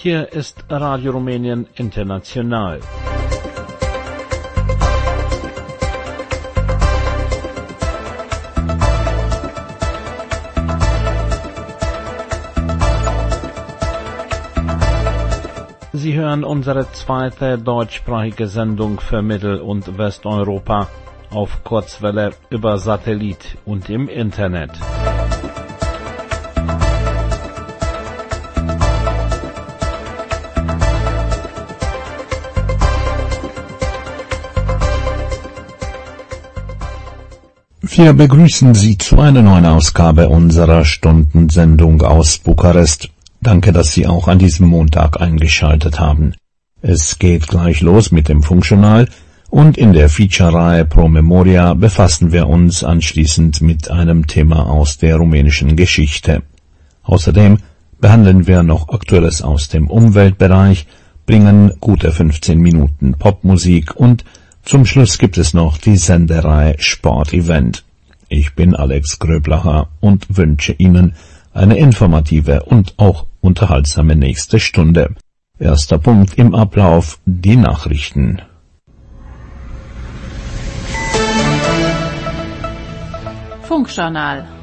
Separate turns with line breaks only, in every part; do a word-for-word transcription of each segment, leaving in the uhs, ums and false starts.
Hier ist Radio Rumänien International. Sie hören unsere zweite deutschsprachige Sendung für Mittel- und Westeuropa auf Kurzwelle über Satellit und im Internet.
Wir begrüßen Sie zu einer neuen Ausgabe unserer Stundensendung aus Bukarest. Danke, dass Sie auch an diesem Montag eingeschaltet haben. Es geht gleich los mit dem Funkjournal und in der Feature-Reihe Pro Memoria befassen wir uns anschließend mit einem Thema aus der rumänischen Geschichte. Außerdem behandeln wir noch Aktuelles aus dem Umweltbereich, bringen gute fünfzehn Minuten Popmusik und zum Schluss gibt es noch die Sendereihe Sport-Event. Ich bin Alex Gröblacher und wünsche Ihnen eine informative und auch unterhaltsame nächste Stunde. Erster Punkt im Ablauf, die Nachrichten.
Funkjournal.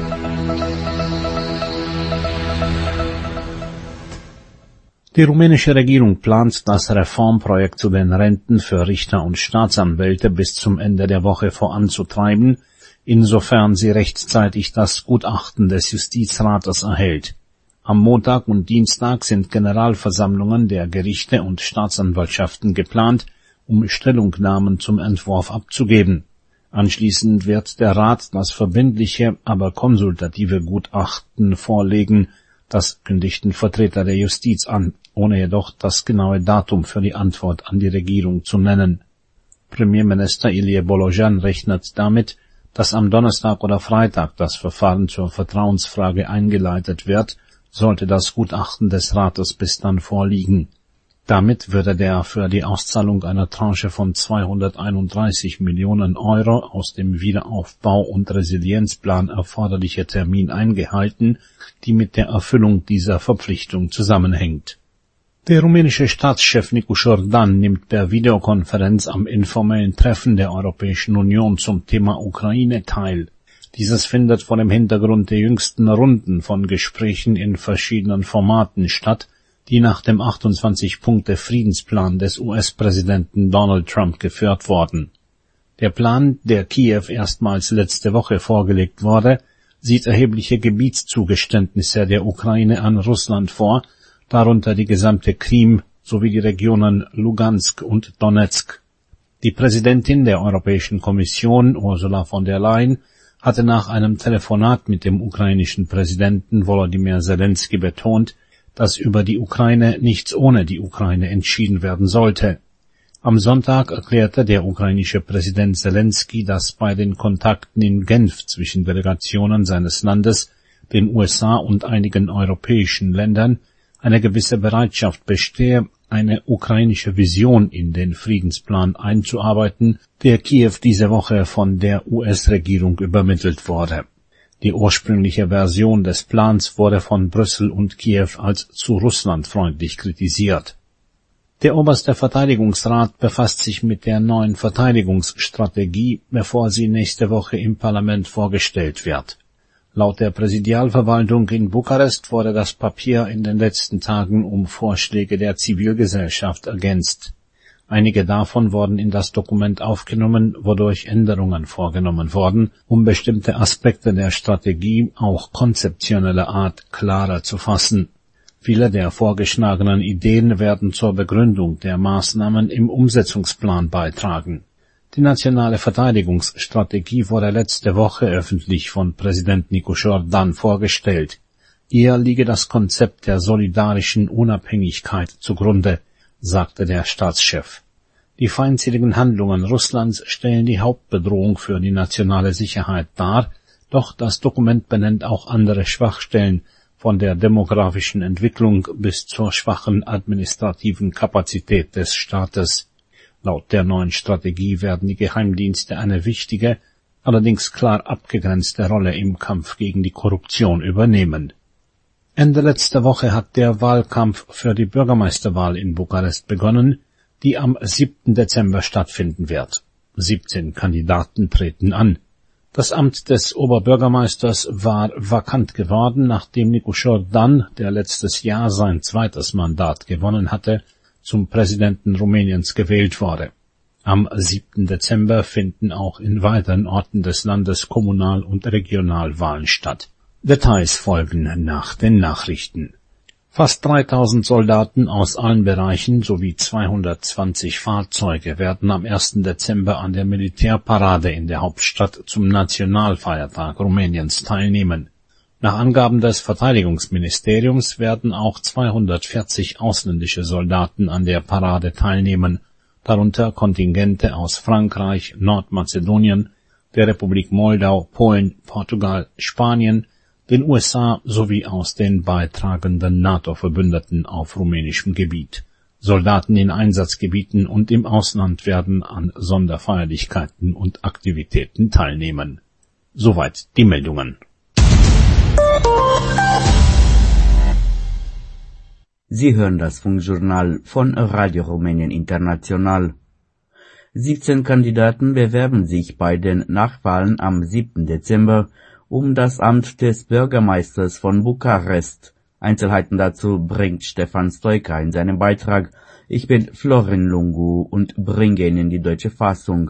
Die rumänische Regierung plant, das Reformprojekt zu den Renten für Richter und Staatsanwälte bis zum Ende der Woche voranzutreiben, insofern sie rechtzeitig das Gutachten des Justizrates erhält. Am Montag und Dienstag sind Generalversammlungen der Gerichte und Staatsanwaltschaften geplant, um Stellungnahmen zum Entwurf abzugeben. Anschließend wird der Rat das verbindliche, aber konsultative Gutachten vorlegen. Das kündigten Vertreter der Justiz an, ohne jedoch das genaue Datum für die Antwort an die Regierung zu nennen. Premierminister Ilie Bolojan rechnet damit, dass am Donnerstag oder Freitag das Verfahren zur Vertrauensfrage eingeleitet wird, sollte das Gutachten des Rates bis dann vorliegen. Damit würde der für die Auszahlung einer Tranche von zweihunderteinunddreißig Millionen Euro aus dem Wiederaufbau- und Resilienzplan erforderliche Termin eingehalten, die mit der Erfüllung dieser Verpflichtung zusammenhängt. Der rumänische Staatschef Nicu Jordan nimmt per Videokonferenz am informellen Treffen der Europäischen Union zum Thema Ukraine teil. Dieses findet vor dem Hintergrund der jüngsten Runden von Gesprächen in verschiedenen Formaten statt, die nach dem achtundzwanzig-Punkte-Friedensplan des U S-Präsidenten Donald Trump geführt wurden. Der Plan, der Kiew erstmals letzte Woche vorgelegt wurde, sieht erhebliche Gebietszugeständnisse der Ukraine an Russland vor, darunter die gesamte Krim sowie die Regionen Lugansk und Donetsk. Die Präsidentin der Europäischen Kommission, Ursula von der Leyen, hatte nach einem Telefonat mit dem ukrainischen Präsidenten Volodymyr Zelensky betont, dass über die Ukraine nichts ohne die Ukraine entschieden werden sollte. Am Sonntag erklärte der ukrainische Präsident Zelensky, dass bei den Kontakten in Genf zwischen Delegationen seines Landes, den U S A und einigen europäischen Ländern eine gewisse Bereitschaft bestehe, eine ukrainische Vision in den Friedensplan einzuarbeiten, der Kiew diese Woche von der U S-Regierung übermittelt wurde. Die ursprüngliche Version des Plans wurde von Brüssel und Kiew als zu russlandfreundlich kritisiert. Der oberste Verteidigungsrat befasst sich mit der neuen Verteidigungsstrategie, bevor sie nächste Woche im Parlament vorgestellt wird. Laut der Präsidialverwaltung in Bukarest wurde das Papier in den letzten Tagen um Vorschläge der Zivilgesellschaft ergänzt. Einige davon wurden in das Dokument aufgenommen, wodurch Änderungen vorgenommen wurden, um bestimmte Aspekte der Strategie, auch konzeptioneller Art, klarer zu fassen. Viele der vorgeschlagenen Ideen werden zur Begründung der Maßnahmen im Umsetzungsplan beitragen. Die nationale Verteidigungsstrategie wurde letzte Woche öffentlich von Präsident Nicu Jordan vorgestellt. Ihr liege das Konzept der solidarischen Unabhängigkeit zugrunde, sagte der Staatschef. Die feindseligen Handlungen Russlands stellen die Hauptbedrohung für die nationale Sicherheit dar, doch das Dokument benennt auch andere Schwachstellen, von der demografischen Entwicklung bis zur schwachen administrativen Kapazität des Staates. Laut der neuen Strategie werden die Geheimdienste eine wichtige, allerdings klar abgegrenzte Rolle im Kampf gegen die Korruption übernehmen. Ende letzter Woche hat der Wahlkampf für die Bürgermeisterwahl in Bukarest begonnen, die am siebten Dezember stattfinden wird. siebzehn Kandidaten treten an. Das Amt des Oberbürgermeisters war vakant geworden, nachdem Nicu Șordan, der letztes Jahr sein zweites Mandat gewonnen hatte, zum Präsidenten Rumäniens gewählt wurde. Am siebten Dezember finden auch in weiteren Orten des Landes Kommunal- und Regionalwahlen statt. Details folgen nach den Nachrichten. Fast dreitausend Soldaten aus allen Bereichen sowie zweihundertzwanzig Fahrzeuge werden am ersten Dezember an der Militärparade in der Hauptstadt zum Nationalfeiertag Rumäniens teilnehmen. Nach Angaben des Verteidigungsministeriums werden auch zweihundertvierzig ausländische Soldaten an der Parade teilnehmen, darunter Kontingente aus Frankreich, Nordmazedonien, der Republik Moldau, Polen, Portugal, Spanien, den U S A sowie aus den beitragenden NATO-Verbündeten auf rumänischem Gebiet. Soldaten in Einsatzgebieten und im Ausland werden an Sonderfeierlichkeiten und Aktivitäten teilnehmen. Soweit die Meldungen.
Sie hören das Funkjournal von Radio Rumänien International. siebzehn Kandidaten bewerben sich bei den Nachwahlen am siebten Dezember um das Amt des Bürgermeisters von Bukarest. Einzelheiten dazu bringt Stefan Stoica in seinem Beitrag. Ich bin Florin Lungu und bringe Ihnen die deutsche Fassung.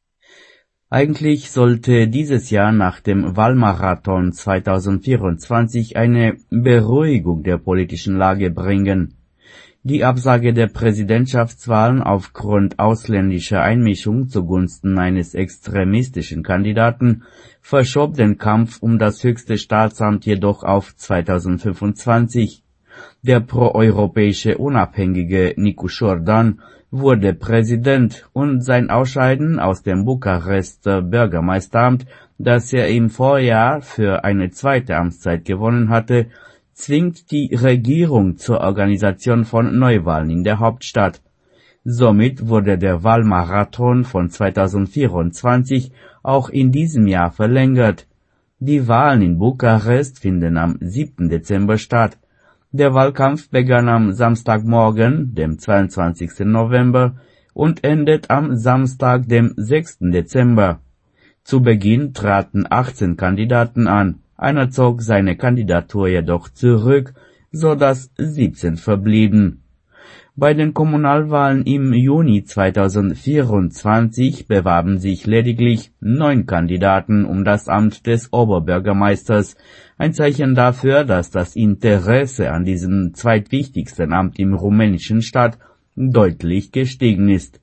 Eigentlich sollte dieses Jahr nach dem Wahlmarathon zweitausendvierundzwanzig eine Beruhigung der politischen Lage bringen. Die Absage der Präsidentschaftswahlen aufgrund ausländischer Einmischung zugunsten eines extremistischen Kandidaten verschob den Kampf um das höchste Staatsamt jedoch auf zweitausendfünfundzwanzig. Der proeuropäische Unabhängige Nicu Șordan wurde Präsident und sein Ausscheiden aus dem Bukarester Bürgermeisteramt, das er im Vorjahr für eine zweite Amtszeit gewonnen hatte, zwingt die Regierung zur Organisation von Neuwahlen in der Hauptstadt. Somit wurde der Wahlmarathon von zweitausendvierundzwanzig auch in diesem Jahr verlängert. Die Wahlen in Bukarest finden am siebten Dezember statt. Der Wahlkampf begann am Samstagmorgen, dem zweiundzwanzigsten November, und endet am Samstag, dem sechsten Dezember. Zu Beginn traten achtzehn Kandidaten an. Einer zog seine Kandidatur jedoch zurück, so dass siebzehn verblieben. Bei den Kommunalwahlen im Juni zweitausendvierundzwanzig bewarben sich lediglich neun Kandidaten um das Amt des Oberbürgermeisters, ein Zeichen dafür, dass das Interesse an diesem zweitwichtigsten Amt im rumänischen Staat deutlich gestiegen ist.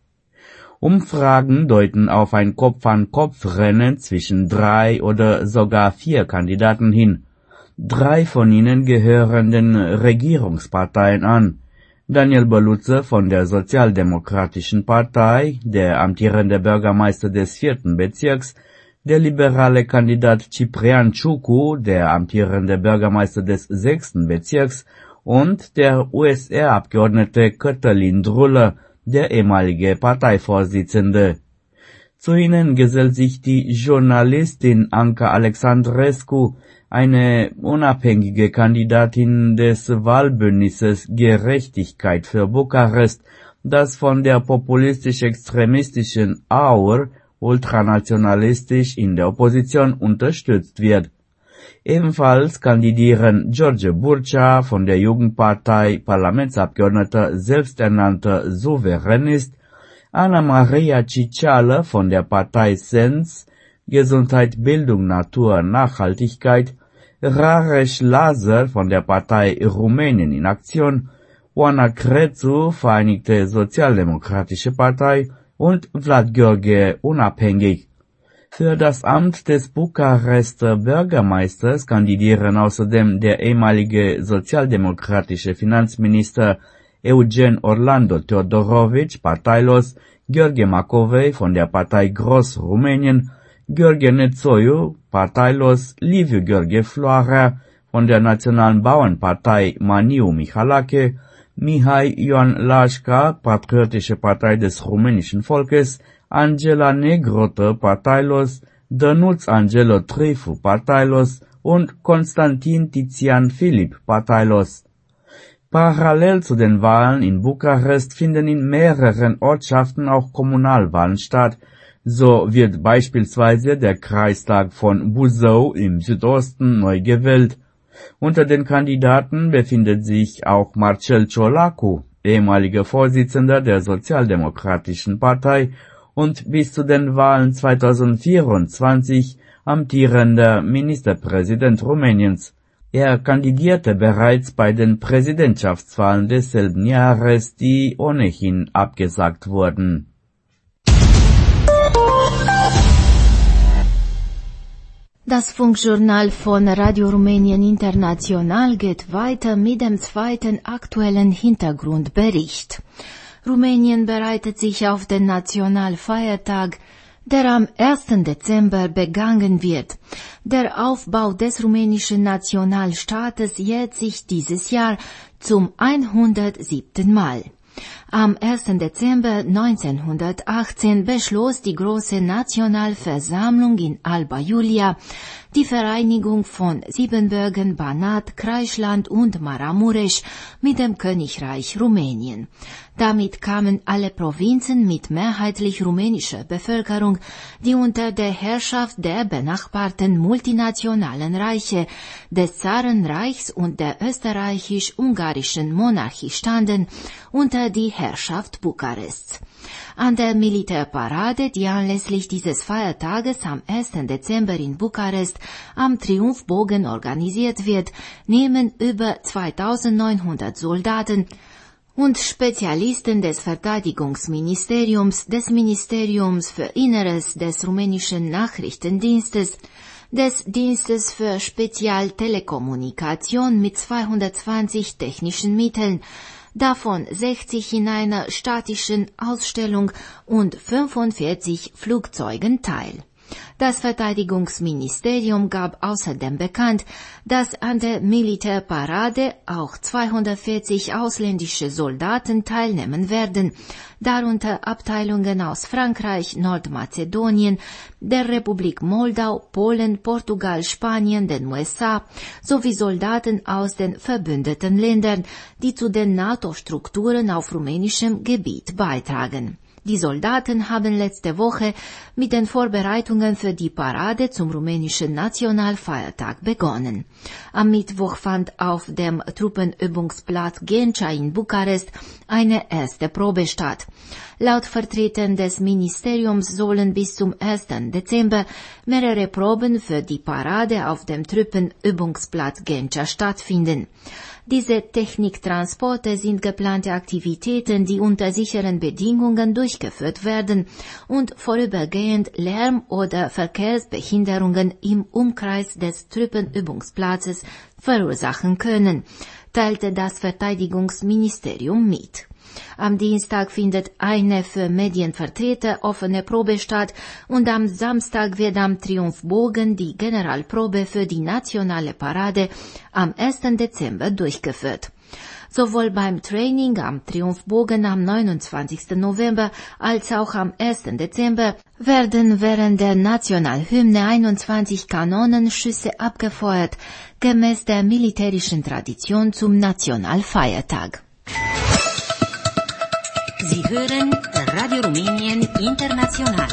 Umfragen deuten auf ein Kopf-an-Kopf-Rennen zwischen drei oder sogar vier Kandidaten hin. Drei von ihnen gehören den Regierungsparteien an. Daniel Băluță von der Sozialdemokratischen Partei, der amtierende Bürgermeister des vierten Bezirks, der liberale Kandidat Ciprian Ciucu, der amtierende Bürgermeister des sechsten Bezirks, und der U S R-Abgeordnete Cătălin Drulă, der ehemalige Parteivorsitzende. Zu ihnen gesellt sich die Journalistin Anca Alexandrescu, eine unabhängige Kandidatin des Wahlbündnisses Gerechtigkeit für Bukarest, das von der populistisch-extremistischen A U R ultranationalistisch in der Opposition unterstützt wird. Ebenfalls kandidieren George Burcea von der Jugendpartei, Parlamentsabgeordneter, selbsternannter Souveränist, Ana Maria Cicială von der Partei Sens, Gesundheit, Bildung, Natur, Nachhaltigkeit, Rareș Lazar von der Partei Rumänien in Aktion, Oana Crețu, Vereinigte Sozialdemokratische Partei und Vlad Gheorghe, unabhängig. Für das Amt des Bukarester Bürgermeisters kandidieren außerdem der ehemalige sozialdemokratische Finanzminister Eugen Orlando Teodorovici, parteilos, Gheorghe Macovei von der Partei Gros Rumänien, Gheorghe Nețoiu, parteilos, Liviu Gheorghe Floarea von der Nationalen Bauernpartei Maniu Mihalache, Mihai Ioan Lașca, Patriotische Partei des rumänischen Volkes, Angela Negrotă, parteilos, Dănuț Angelo Trifu, parteilos und Konstantin Tizian Philipp Parteilos. Parallel zu den Wahlen in Bukarest finden in mehreren Ortschaften auch Kommunalwahlen statt. So wird beispielsweise der Kreistag von Buzău im Südosten neu gewählt. Unter den Kandidaten befindet sich auch Marcel Ciolacu, ehemaliger Vorsitzender der Sozialdemokratischen Partei und bis zu den Wahlen zweitausendvierundzwanzig amtierender Ministerpräsident Rumäniens. Er kandidierte bereits bei den Präsidentschaftswahlen desselben Jahres, die ohnehin abgesagt wurden.
Das Funkjournal von Radio Rumänien International geht weiter mit dem zweiten aktuellen Hintergrundbericht. Rumänien bereitet sich auf den Nationalfeiertag, der am ersten Dezember begangen wird. Der Aufbau des rumänischen Nationalstaates jährt sich dieses Jahr zum hundertsiebten Mal. Am ersten Dezember neunzehnhundertachtzehn beschloss die Große Nationalversammlung in Alba Iulia die Vereinigung von Siebenbürgen, Banat, Kreisland und Maramureș mit dem Königreich Rumänien. Damit kamen alle Provinzen mit mehrheitlich rumänischer Bevölkerung, die unter der Herrschaft der benachbarten multinationalen Reiche, des Zarenreichs und der österreichisch-ungarischen Monarchie standen, unter die Herrschaft Bukarests. An der Militärparade, die anlässlich dieses Feiertages am ersten Dezember in Bukarest am Triumphbogen organisiert wird, nehmen über zweitausendneunhundert Soldaten und Spezialisten des Verteidigungsministeriums, des Ministeriums für Inneres, des rumänischen Nachrichtendienstes, des Dienstes für Spezialtelekommunikation mit zweihundertzwanzig technischen Mitteln, davon sechzig in einer statischen Ausstellung und fünfundvierzig Flugzeugen teil. Das Verteidigungsministerium gab außerdem bekannt, dass an der Militärparade auch zweihundertvierzig ausländische Soldaten teilnehmen werden, darunter Abteilungen aus Frankreich, Nordmazedonien, der Republik Moldau, Polen, Portugal, Spanien, den U S A sowie Soldaten aus den verbündeten Ländern, die zu den NATO-Strukturen auf rumänischem Gebiet beitragen. Die Soldaten haben letzte Woche mit den Vorbereitungen für die Parade zum rumänischen Nationalfeiertag begonnen. Am Mittwoch fand auf dem Truppenübungsplatz Ghencea in Bukarest eine erste Probe statt. Laut Vertretern des Ministeriums sollen bis zum ersten Dezember mehrere Proben für die Parade auf dem Truppenübungsplatz Ghencea stattfinden. Diese Techniktransporte sind geplante Aktivitäten, die unter sicheren Bedingungen durchgeführt werden und vorübergehend Lärm- oder Verkehrsbehinderungen im Umkreis des Truppenübungsplatzes verursachen können, teilte das Verteidigungsministerium mit. Am Dienstag findet eine für Medienvertreter offene Probe statt und am Samstag wird am Triumphbogen die Generalprobe für die nationale Parade am ersten Dezember durchgeführt. Sowohl beim Training am Triumphbogen am neunundzwanzigsten November als auch am ersten Dezember werden während der Nationalhymne einundzwanzig Kanonenschüsse abgefeuert, gemäß der militärischen Tradition zum Nationalfeiertag.
Sie hören Radio Rumänien International.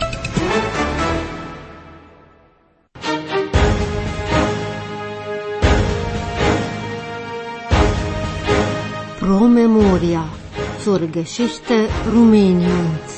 Pro Memoria zur Geschichte Rumäniens.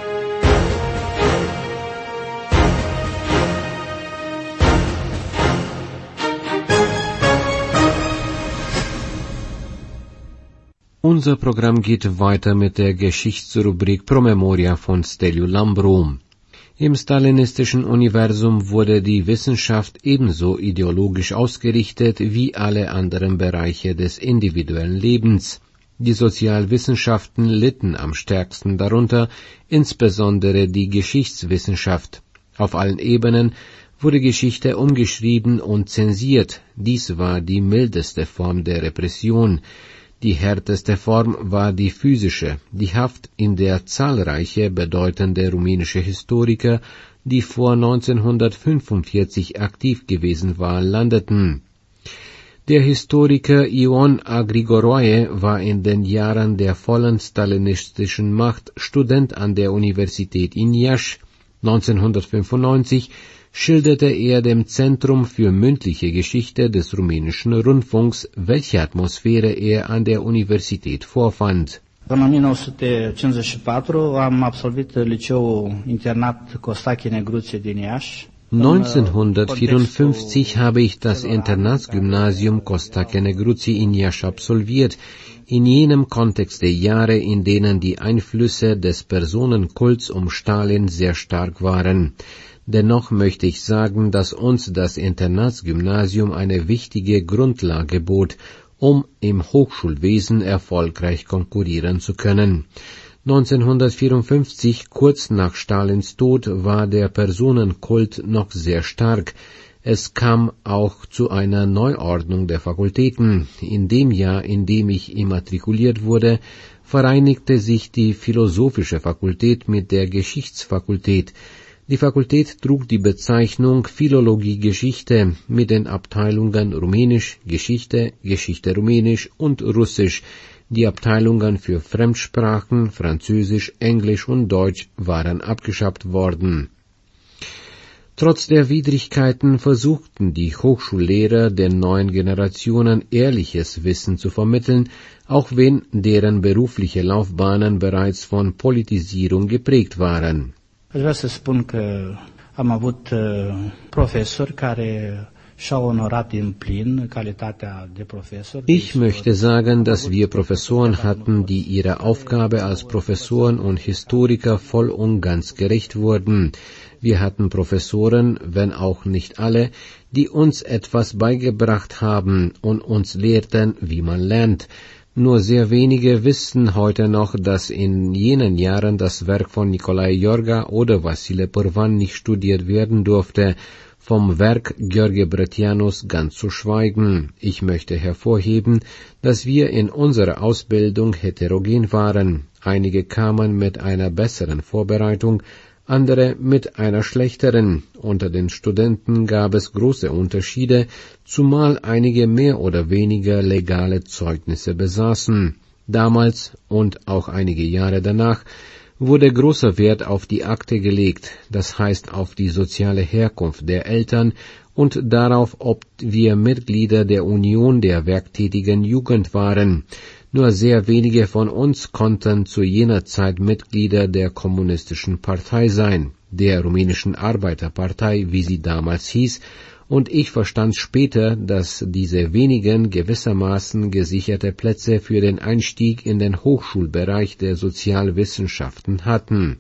Unser Programm geht weiter mit der Geschichtsrubrik Pro Memoria von Steliu Lambrom. Im stalinistischen Universum wurde die Wissenschaft ebenso ideologisch ausgerichtet wie alle anderen Bereiche des individuellen Lebens. Die Sozialwissenschaften litten am stärksten darunter, insbesondere die Geschichtswissenschaft. Auf allen Ebenen wurde Geschichte umgeschrieben und zensiert. Dies war die mildeste Form der Repression. Die härteste Form war die physische, die Haft, in der zahlreiche bedeutende rumänische Historiker die vor neunzehnhundertfünfundvierzig aktiv gewesen waren, landeten. Der Historiker Ion Grigoroje war in den Jahren der vollen stalinistischen Macht Student an der Universität in Iași. neunzehnhundertfünfundneunzig schilderte er dem Zentrum für mündliche Geschichte des rumänischen Rundfunks, welche Atmosphäre er an der Universität vorfand.
În o mie nouă sute cincizeci și patru am absolvit liceul internat Costache Negruțe din Iași.
neunzehnhundertvierundfünfzig habe ich das Internatsgymnasium Costache Negruțe in Iași absolviert, in jenem Kontext der Jahre, in denen die Einflüsse des Personenkults um Stalin sehr stark waren. Dennoch möchte ich sagen, dass uns das Internatsgymnasium eine wichtige Grundlage bot, um im Hochschulwesen erfolgreich konkurrieren zu können. neunzehnhundertvierundfünfzig, kurz nach Stalins Tod, war der Personenkult noch sehr stark. Es kam auch zu einer Neuordnung der Fakultäten. In dem Jahr, in dem ich immatrikuliert wurde, vereinigte sich die Philosophische Fakultät mit der Geschichtsfakultät. Die Fakultät trug die Bezeichnung Philologie Geschichte mit den Abteilungen Rumänisch, Geschichte, Geschichte Rumänisch und Russisch. Die Abteilungen für Fremdsprachen, Französisch, Englisch und Deutsch waren abgeschafft worden. Trotz der Widrigkeiten versuchten die Hochschullehrer den neuen Generationen ehrliches Wissen zu vermitteln, auch wenn deren berufliche Laufbahnen bereits von Politisierung geprägt waren.
Aș vrea să spun că am avut profesori care și-au onorat în plin calitatea de profesor.
Ich möchte sagen, dass wir Professoren hatten, die ihrer Aufgabe als Professoren und Historiker voll und ganz gerecht wurden. Wir hatten Professoren, wenn auch nicht alle, die uns etwas beigebracht haben und uns lehrten, wie man lernt. Nur sehr wenige wissen heute noch, dass in jenen Jahren das Werk von Nicolae Iorga oder Vasile Pârvan nicht studiert werden durfte, vom Werk Gheorghe Brătianus ganz zu schweigen. Ich möchte hervorheben, dass wir in unserer Ausbildung heterogen waren. Einige kamen mit einer besseren Vorbereitung, andere mit einer schlechteren. Unter den Studenten gab es große Unterschiede, zumal einige mehr oder weniger legale Zeugnisse besaßen. Damals und auch einige Jahre danach wurde großer Wert auf die Akte gelegt, das heißt auf die soziale Herkunft der Eltern und darauf, ob wir Mitglieder der Union der werktätigen Jugend waren. Nur sehr wenige von uns konnten zu jener Zeit Mitglieder der Kommunistischen Partei sein, der Rumänischen Arbeiterpartei, wie sie damals hieß, und ich verstand später, dass diese wenigen gewissermaßen gesicherte Plätze für den Einstieg in den Hochschulbereich der Sozialwissenschaften hatten.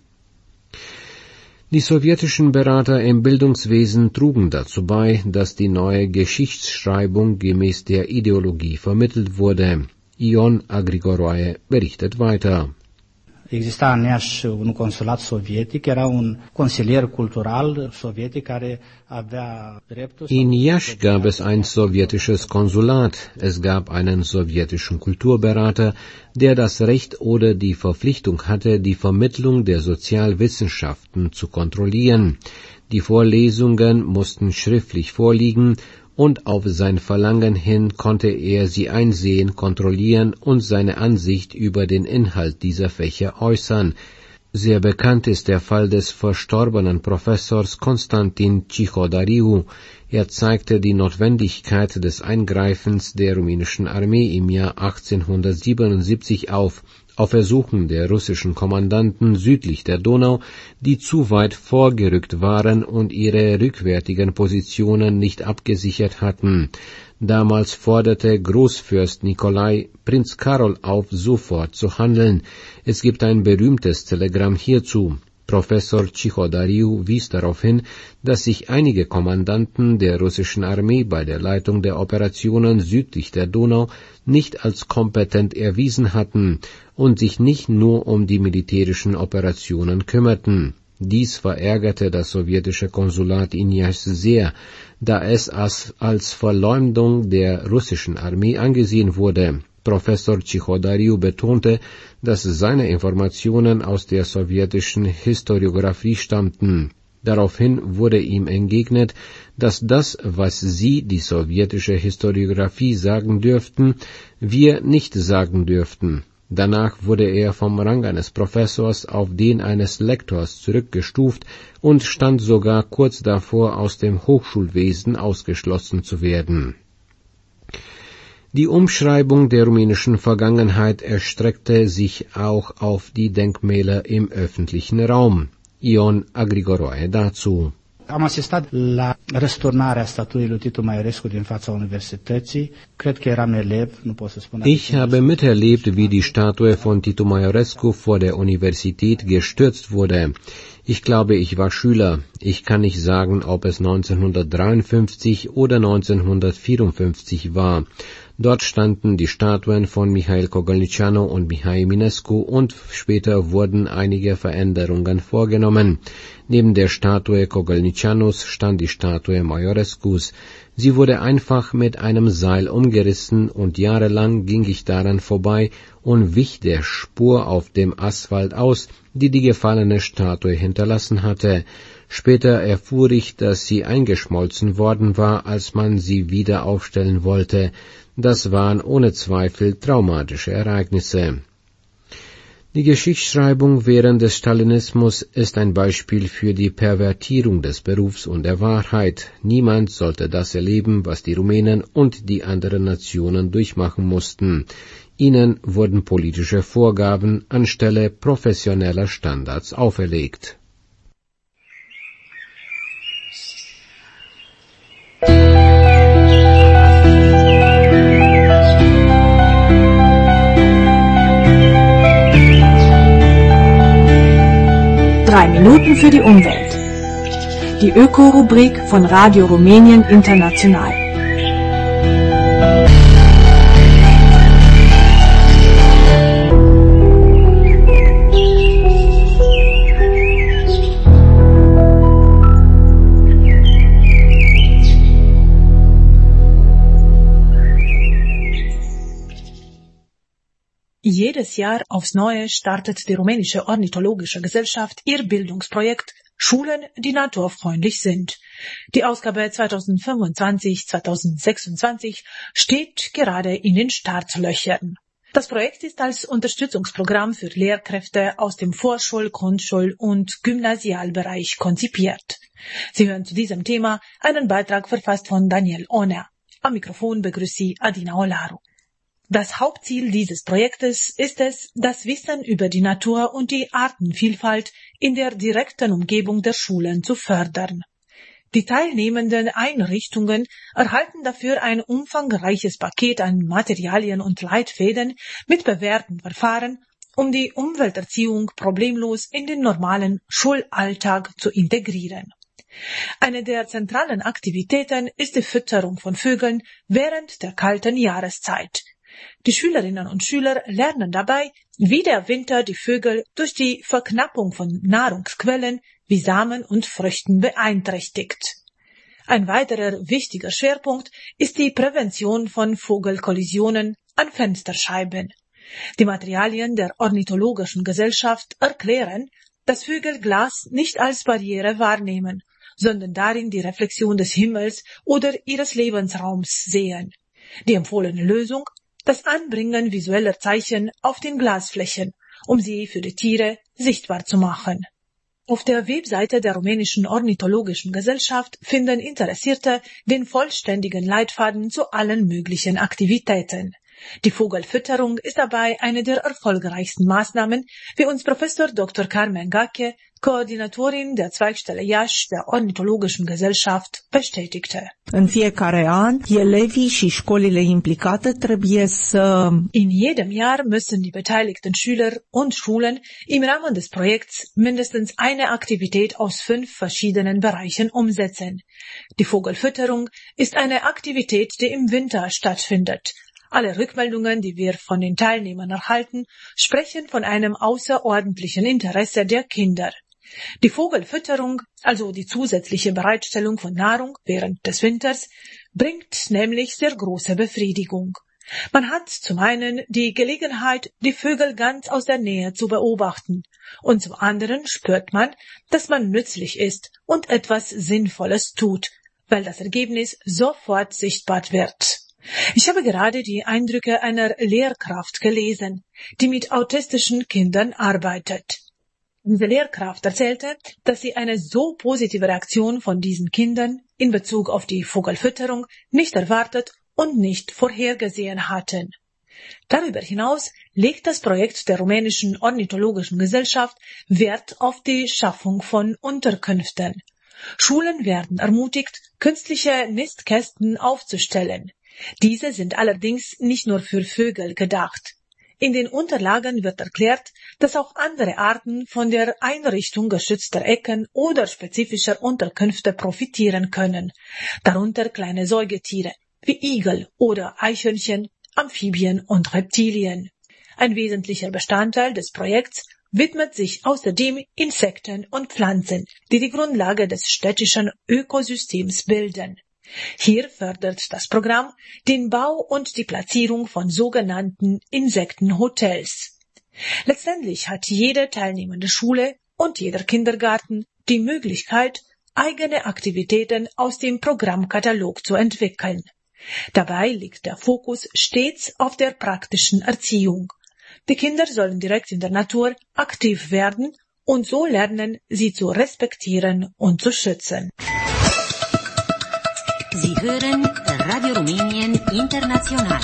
Die sowjetischen Berater im Bildungswesen trugen dazu bei, dass die neue Geschichtsschreibung gemäß der Ideologie vermittelt wurde. Ion Grigoroje berichtet weiter.
Exista în Iași un consulat sovietic, era un consilier cultural sovietic care avea dreptul.
In Iași gab es ein sowjetisches Konsulat. Es gab einen sowjetischen Kulturberater, der das Recht oder die Verpflichtung hatte, die Vermittlung der Sozialwissenschaften zu kontrollieren. Die Vorlesungen mussten schriftlich vorliegen, und auf sein Verlangen hin konnte er sie einsehen, kontrollieren und seine Ansicht über den Inhalt dieser Fächer äußern. Sehr bekannt ist der Fall des verstorbenen Professors Constantin Cichodariu. Er zeigte die Notwendigkeit des Eingreifens der rumänischen Armee im Jahr achtzehnhundertsiebenundsiebzig auf, auf Ersuchen der russischen Kommandanten südlich der Donau, die zu weit vorgerückt waren und ihre rückwärtigen Positionen nicht abgesichert hatten. Damals forderte Großfürst Nikolai Prinz Karol auf, sofort zu handeln. Es gibt ein berühmtes Telegramm hierzu. Professor Cichodariu wies darauf hin, dass sich einige Kommandanten der russischen Armee bei der Leitung der Operationen südlich der Donau nicht als kompetent erwiesen hatten und sich nicht nur um die militärischen Operationen kümmerten. Dies verärgerte das sowjetische Konsulat in Iași sehr, da es als, als Verleumdung der russischen Armee angesehen wurde. Professor Cichodariu betonte, dass seine Informationen aus der sowjetischen Historiographie stammten. Daraufhin wurde ihm entgegnet, dass das, was sie, die sowjetische Historiographie, sagen dürften, wir nicht sagen dürften. Danach wurde er vom Rang eines Professors auf den eines Lektors zurückgestuft und stand sogar kurz davor, aus dem Hochschulwesen ausgeschlossen zu werden. Die Umschreibung der rumänischen Vergangenheit erstreckte sich auch auf die Denkmäler im öffentlichen Raum. Ion Agrigoroe dazu.
Am asistat la răsturnarea statuii lui Titu Maiorescu din fața universității. Cred că eram elev, nu pot să spun.
Ich habe miterlebt, wie die Statue von Titu Maiorescu vor der Universität gestürzt wurde. Ich glaube, ich war Schüler. Ich kann nicht sagen, ob es neunzehnhundertdreiundfünfzig oder neunzehnhundertvierundfünfzig war. Dort standen die Statuen von Mihail Cogălnicianu und Mihai Eminescu und später wurden einige Veränderungen vorgenommen. Neben der Statue Cogălnicianus stand die Statue Maiorescus. Sie wurde einfach mit einem Seil umgerissen und jahrelang ging ich daran vorbei und wich der Spur auf dem Asphalt aus, die die gefallene Statue hinterlassen hatte. Später erfuhr ich, dass sie eingeschmolzen worden war, als man sie wieder aufstellen wollte. Das waren ohne Zweifel traumatische Ereignisse. Die Geschichtsschreibung während des Stalinismus ist ein Beispiel für die Pervertierung des Berufs und der Wahrheit. Niemand sollte das erleben, was die Rumänen und die anderen Nationen durchmachen mussten. Ihnen wurden politische Vorgaben anstelle professioneller Standards auferlegt.
Drei Minuten für die Umwelt. Die Öko-Rubrik von Radio Rumänien International. Jedes Jahr aufs Neue startet die Rumänische Ornithologische Gesellschaft ihr Bildungsprojekt Schulen, die naturfreundlich sind. Die Ausgabe zweitausendfünfundzwanzig zweitausendsechsundzwanzig steht gerade in den Startlöchern. Das Projekt ist als Unterstützungsprogramm für Lehrkräfte aus dem Vorschul-, Grundschul- und Gymnasialbereich konzipiert. Sie hören zu diesem Thema einen Beitrag verfasst von Daniel Oner. Am Mikrofon begrüßt Sie Adina Olaru. Das Hauptziel dieses Projektes ist es, das Wissen über die Natur und die Artenvielfalt in der direkten Umgebung der Schulen zu fördern. Die teilnehmenden Einrichtungen erhalten dafür ein umfangreiches Paket an Materialien und Leitfäden mit bewährten Verfahren, um die Umwelterziehung problemlos in den normalen Schulalltag zu integrieren. Eine der zentralen Aktivitäten ist die Fütterung von Vögeln während der kalten Jahreszeit. Die Schülerinnen und Schüler lernen dabei, wie der Winter die Vögel durch die Verknappung von Nahrungsquellen wie Samen und Früchten beeinträchtigt. Ein weiterer wichtiger Schwerpunkt ist die Prävention von Vogelkollisionen an Fensterscheiben. Die Materialien der Ornithologischen Gesellschaft erklären, dass Vögel Glas nicht als Barriere wahrnehmen, sondern darin die Reflexion des Himmels oder ihres Lebensraums sehen. Die empfohlene Lösung: das Anbringen visueller Zeichen auf den Glasflächen, um sie für die Tiere sichtbar zu machen. Auf der Webseite der Rumänischen Ornithologischen Gesellschaft finden Interessierte den vollständigen Leitfaden zu allen möglichen Aktivitäten. Die Vogelfütterung ist dabei eine der erfolgreichsten Maßnahmen, wie uns Professor Doktor Carmen Gache, Koordinatorin der Zweigstelle Iași der Ornithologischen Gesellschaft, bestätigte.
În fiecare an, elevii și școlile implicate trebuie să...
In jedem Jahr müssen die beteiligten Schüler und Schulen im Rahmen des Projekts mindestens eine Aktivität aus fünf verschiedenen Bereichen umsetzen. Die Vogelfütterung ist eine Aktivität, die im Winter stattfindet. Alle Rückmeldungen, die wir von den Teilnehmern erhalten, sprechen von einem außerordentlichen Interesse der Kinder. Die Vogelfütterung, also die zusätzliche Bereitstellung von Nahrung während des Winters, bringt nämlich sehr große Befriedigung. Man hat zum einen die Gelegenheit, die Vögel ganz aus der Nähe zu beobachten, und zum anderen spürt man, dass man nützlich ist und etwas Sinnvolles tut, weil das Ergebnis sofort sichtbar wird. Ich habe gerade die Eindrücke einer Lehrkraft gelesen, die mit autistischen Kindern arbeitet. Diese Lehrkraft erzählte, dass sie eine so positive Reaktion von diesen Kindern in Bezug auf die Vogelfütterung nicht erwartet und nicht vorhergesehen hatten. Darüber hinaus legt das Projekt der Rumänischen Ornithologischen Gesellschaft Wert auf die Schaffung von Unterkünften. Schulen werden ermutigt, künstliche Nistkästen aufzustellen. Diese sind allerdings nicht nur für Vögel gedacht. In den Unterlagen wird erklärt, dass auch andere Arten von der Einrichtung geschützter Ecken oder spezifischer Unterkünfte profitieren können, darunter kleine Säugetiere wie Igel oder Eichhörnchen, Amphibien und Reptilien. Ein wesentlicher Bestandteil des Projekts widmet sich außerdem Insekten und Pflanzen, die die Grundlage des städtischen Ökosystems bilden. Hier fördert das Programm den Bau und die Platzierung von sogenannten Insektenhotels. Letztendlich hat jede teilnehmende Schule und jeder Kindergarten die Möglichkeit, eigene Aktivitäten aus dem Programmkatalog zu entwickeln. Dabei liegt der Fokus stets auf der praktischen Erziehung. Die Kinder sollen direkt in der Natur aktiv werden und so lernen, sie zu respektieren und zu schützen.
Sie hören Radio Rumänien International.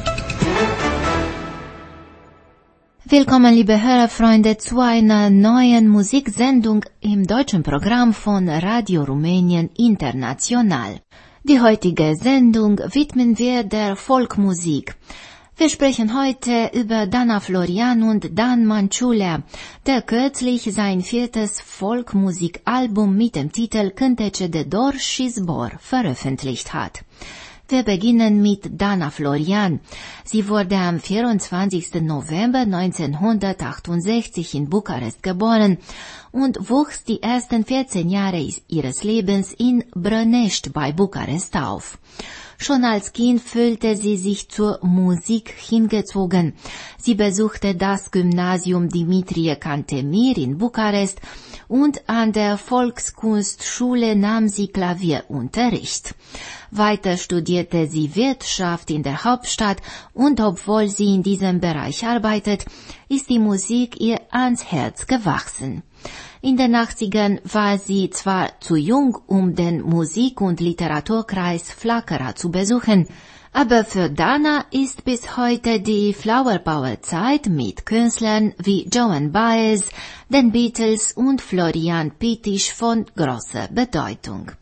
Willkommen, liebe Hörerfreunde, zu einer neuen Musiksendung im deutschen Programm von Radio Rumänien International. Die heutige Sendung widmen wir der Folkmusik. Wir sprechen heute über Dana Florian und Dan Manciulea, der kürzlich sein viertes Folkmusikalbum mit dem Titel Cântece de Dor și Zbor veröffentlicht hat. Wir beginnen mit Dana Florian. Sie wurde am vierundzwanzigsten November neunzehnhundertachtundsechzig in Bukarest geboren und wuchs die ersten vierzehn Jahre ihres Lebens in Brănești bei Bukarest auf. Schon als Kind fühlte sie sich zur Musik hingezogen. Sie besuchte das Gymnasium Dimitrie Cantemir in Bukarest und an der Volkskunstschule nahm sie Klavierunterricht. Weiter studierte sie Wirtschaft in der Hauptstadt und obwohl sie in diesem Bereich arbeitet, ist die Musik ihr ans Herz gewachsen. In den achtzigern war sie zwar zu jung, um den Musik- und Literaturkreis Flacăra zu besuchen, aber für Dana ist bis heute die Flower Power Zeit mit Künstlern wie Joan Baez, den Beatles und Florian Pitiș von großer Bedeutung.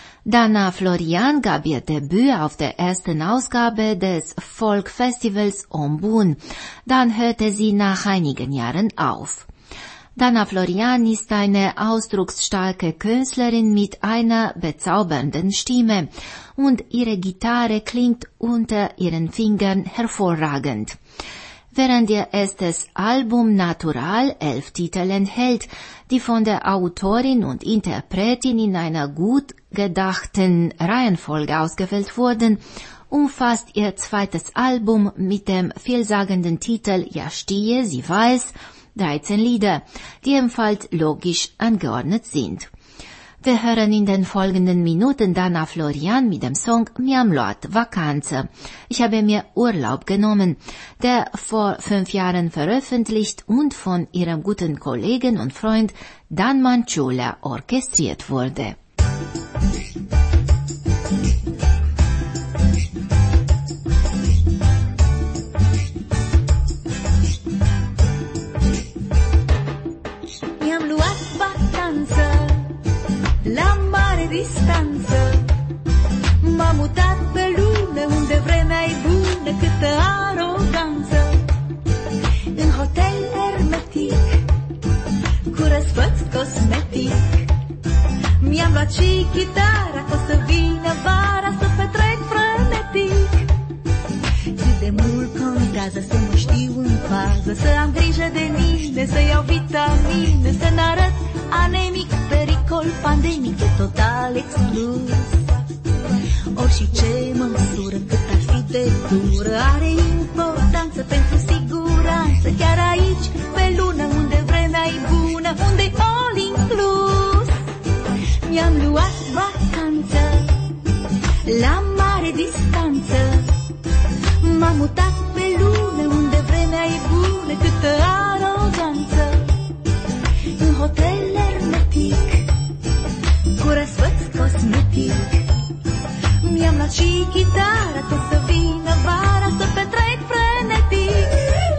Dana Florian gab ihr Debüt auf der ersten Ausgabe des Folkfestivals Ombun. Dann hörte sie nach einigen Jahren auf. Dana Florian ist eine ausdrucksstarke Künstlerin mit einer bezaubernden Stimme und ihre Gitarre klingt unter ihren Fingern hervorragend. Während ihr erstes Album Natural elf Titel enthält, die von der Autorin und Interpretin in einer gut gedachten Reihenfolge ausgewählt wurden, umfasst ihr zweites Album mit dem vielsagenden Titel Ja stehe, sie weiß, dreizehn Lieder, die ebenfalls logisch angeordnet sind. Wir hören in den folgenden Minuten Dana Florian mit dem Song Mi-am luat vacanță. Ich habe mir Urlaub genommen, der vor fünf Jahren veröffentlicht und von ihrem guten Kollegen und Freund Dan Manciulea orchestriert wurde.
Mi-am luat vacanță la mare distanță, m-am mutat pe lună unde vremea e bună, câtă aroganță. În hotel hermetic, cu răsfăț cosmetic, mi-am luat și chitara, că o să vină vara să petrec frenetic. Cât de mult contează să mă știu în fază, să am grijă de mine, să iau vitamine, să n-arăt anemic, pericol pandemic e total exclus. Ori și ce măsură, cât ar fi de dură, are luat și chitara, că să vină vara să petrec frenetic.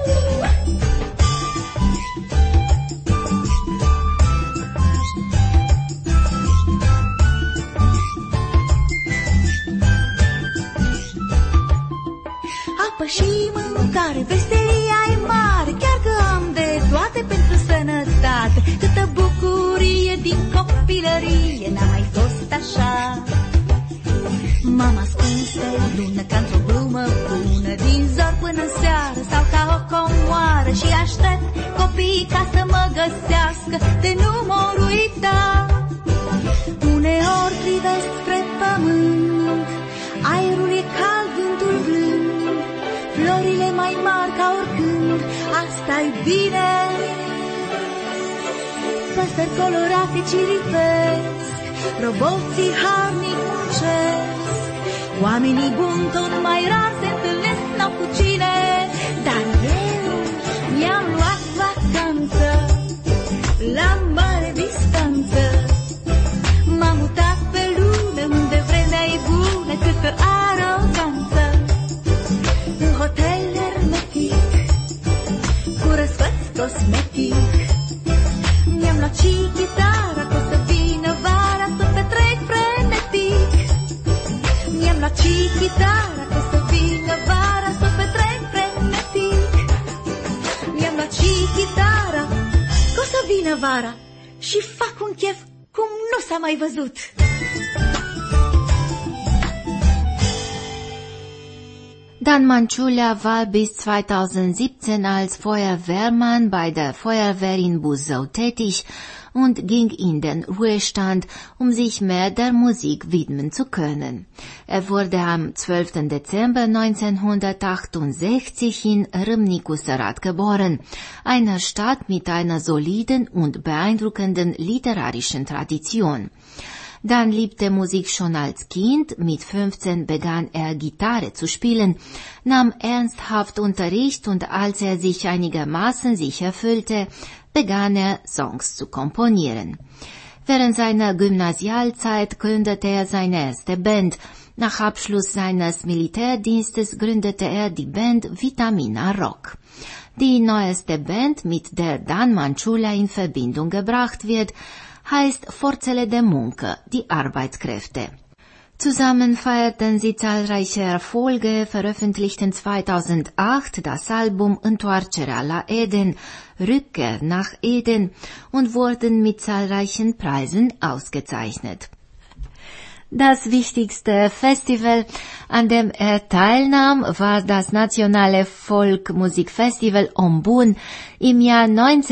Apă și mâncare, veselia e mare, chiar că am de toate pentru sănătate. Câtă bucurie din copilărie, n-a mai fost așa. M-am ascuns pe lună ca într-o glumă bună, din zor până seară sau ca o comoară, și aștept copiii ca să mă găsească, de nu m-or uita. Uneori privesc spre pământ, aerul e cald, vântul blând, florile mai mari ca oricând, asta-i bine. Păsări colorate ciripesc, roboții harnic muncesc, oamenii buni tot mai rar se întâlnesc, n-au cu cine. Dar eu mi-am luat vacanță la mare distanță, m-am mutat pe lună unde vremea e bună, câtă aroganță. În hotel hermetic, cu răsfăț cosmetic, mi-am luat și chitara, că o să vină vara să petrec frenetic. Mi-am luat și chitara, că o să vină vara să petrec frenetic. Mi-am luat și chitara, că o să vină vara și fac un chef cum nu s-a mai văzut.
Dan Manciulla war bis zweitausendsiebzehn als Feuerwehrmann bei der Feuerwehr in Buzău tätig und ging in den Ruhestand, um sich mehr der Musik widmen zu können. Er wurde am zwölften Dezember neunzehnhundertachtundsechzig in Râmnicu Sărat geboren, einer Stadt mit einer soliden und beeindruckenden literarischen Tradition. Dan liebte Musik schon als Kind, mit fünfzehn begann er Gitarre zu spielen, nahm ernsthaft Unterricht und als er sich einigermaßen sicher fühlte, begann er Songs zu komponieren. Während seiner Gymnasialzeit gründete er seine erste Band. Nach Abschluss seines Militärdienstes gründete er die Band Vitamina Rock. Die neueste Band, mit der Dan Manciulla in Verbindung gebracht wird, heißt Forțele de Muncă, die Arbeitskräfte. Zusammen feierten sie zahlreiche Erfolge, veröffentlichten zweitausendacht das Album Întoarcerea la Eden, Rückkehr nach Eden, und wurden mit zahlreichen Preisen ausgezeichnet. Das wichtigste Festival, an dem er teilnahm, war das nationale Folkmusikfestival Ombun im Jahr